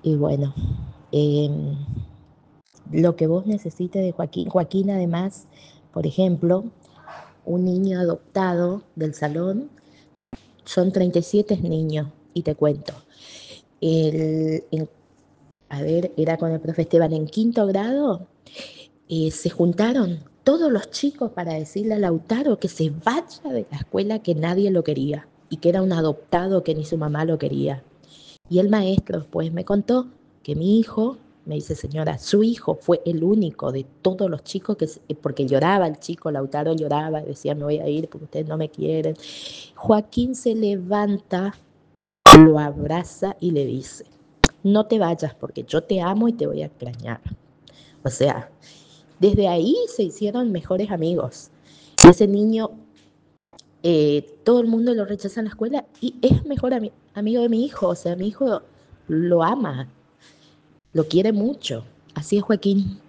Y bueno, eh, lo que vos necesites de Joaquín. Joaquín, además, por ejemplo, un niño adoptado del salón, son 37 niños, y te cuento. El, en- a ver, era con el profe Esteban en quinto grado, se juntaron todos los chicos para decirle a Lautaro que se vaya de la escuela, que nadie lo quería y que era un adoptado, que ni su mamá lo quería. Y el maestro después me contó que mi hijo, me dice, señora, su hijo fue el único de todos los chicos porque lloraba el chico, Lautaro lloraba, decía, me voy a ir porque ustedes no me quieren. Joaquín se levanta, lo abraza y le dice, no te vayas porque yo te amo y te voy a extrañar. O sea, desde ahí se hicieron mejores amigos. Ese niño, todo el mundo lo rechaza en la escuela y es mejor amigo de mi hijo. O sea, mi hijo lo ama, lo quiere mucho. Así es, Joaquín.